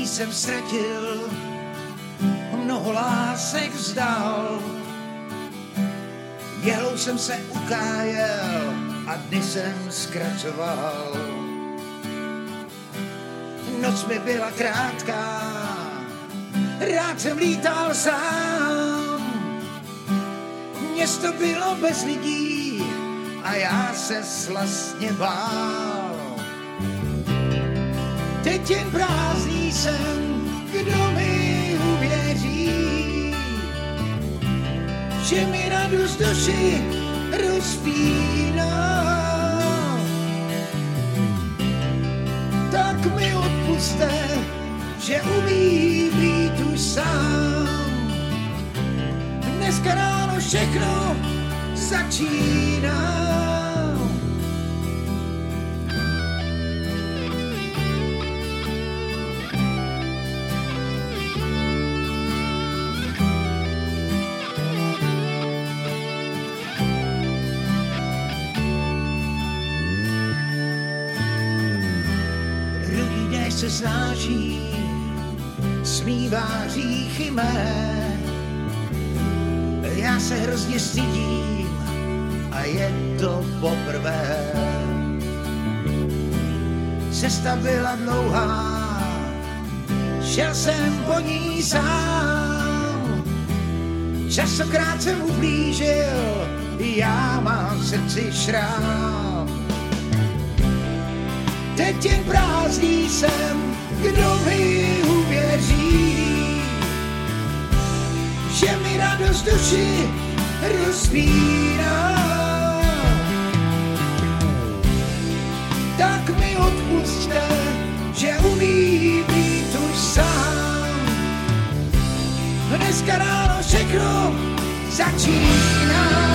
Štěstí jsem ztratil, mnoho lásek vzdal. Jehlou jsem se ukájel a dny jsem zkracoval. Noc mi byla krátká, rád jsem lítal sám. Město bylo bez lidí a já se slastně bál. Teď jen prázdný jsem, kdo mi uvěří, že mi radost duši rozpíná. Tak mi odpuste, že umí být už sám. Dneska ráno všechno začíná. Se snáší, smívá hříchy mé. Já se hrozně stydím a je to poprvé. Cesta byla dlouhá, šel jsem po ní sám. Častokrát jsem ublížil, já mám v srdci šrám. Teď jen prázdný jsem, kdo mi uvěří, že mi radost duši rozpíná. Tak mi odpusťte, že umí být už sám. Dneska ráno všechno začíná.